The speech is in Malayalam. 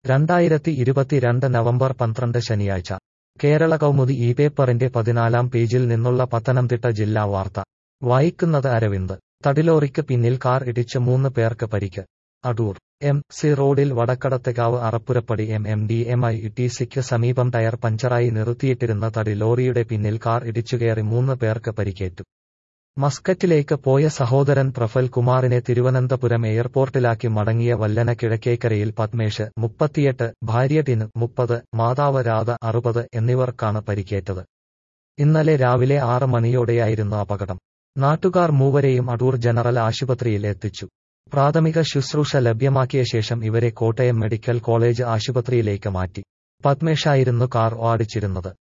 2022 നവംബർ 12 ശനിയാഴ്ച കേരള കൗമുദി ഈ പേപ്പറിന്റെ 14-ാം പേജിൽ നിന്നുള്ള പത്തനംതിട്ട ജില്ലാ വാർത്ത വായിക്കുന്നത് അരവിന്ദ്. തടിലോറിക്ക് പിന്നിൽ കാർ ഇടിച്ച് 3 പേർക്ക് പരിക്ക്. അടൂർ എം.സി. റോഡിൽ വടക്കടത്തെകാവ് അറപ്പുരപ്പടി MMDMITCക്ക് സമീപം ടയർ പഞ്ചറായി നിർത്തിയിട്ടിരുന്ന തടി ലോറിയുടെ പിന്നിൽ കാർ ഇടിച്ചുകയറി 3 പേർക്ക് പരിക്കേറ്റു. മസ്കറ്റിലേക്ക് പോയ സഹോദരൻ പ്രഫൽ കുമാറിനെ തിരുവനന്തപുരം എയർപോർട്ടിലാക്കി മടങ്ങിയ വല്ലന കിഴക്കേക്കരയിൽ പത്മേഷ് 38, ഭാര്യ ടിന് 30, മാതാവ് രാധ 60 എന്നിവർക്കാണ് പരിക്കേറ്റത്. ഇന്നലെ രാവിലെ 6 മണിയോടെയായിരുന്നു അപകടം. നാട്ടുകാർ മൂവരെയും അടൂർ ജനറൽ ആശുപത്രിയിൽ എത്തിച്ചു. പ്രാഥമിക ശുശ്രൂഷ ലഭ്യമാക്കിയ ശേഷം ഇവരെ കോട്ടയം മെഡിക്കൽ കോളേജ് ആശുപത്രിയിലേക്ക് മാറ്റി. പത്മേഷായിരുന്നു കാർ ഓടിച്ചിരുന്നത്.